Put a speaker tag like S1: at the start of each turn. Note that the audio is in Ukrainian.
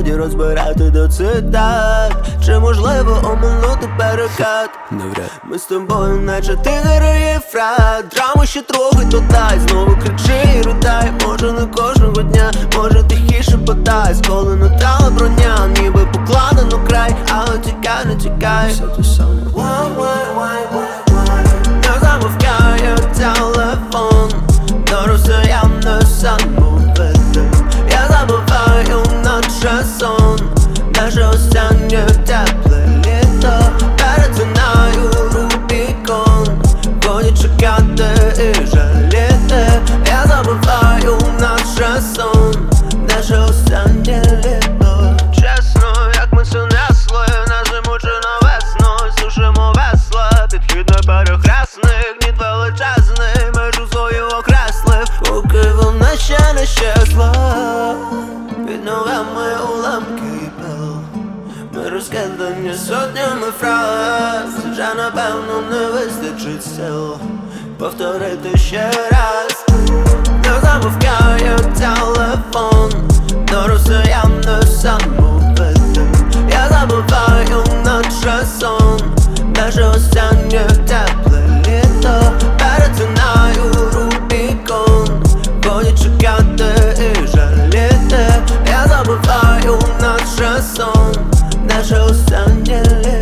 S1: годі розбирати до цитат. Чи можливо оминути перекат? Ми з тобою, наче тигр і єфрат. Драму ще трохи додай, знову кричи і рудай. Може не кожного дня, може тихіше подай. Сколена тала броня, ніби покладено край. Але тікай, не тікай. Все те саме. Не замовкає телефон, до росіян не самовити. Я забуваю, наче сон, наше останнє тепле літо. Перетинаю Рубікон, годі чекати і жаліти. Я забуваю, наче сон, наше останнє літо. Чесно, як ми це несли, на зиму чи на весну, сушимо весла. Підхід на перехресних, гніт величезний, межу свою окреслив, поки вона ще не щезла. Під ногами уламки і пил, ми розкидані сотнями фраз. Вже напевно не вистачить сил повторити ще раз. Не замовкає телефон, до росіян не самовити. Я забуваю, наче сон, наше останнє тепле літо. Перетинаю Рубікон, годі чекати і жаліти. Я забуваю, наче сон, наше останнє літо.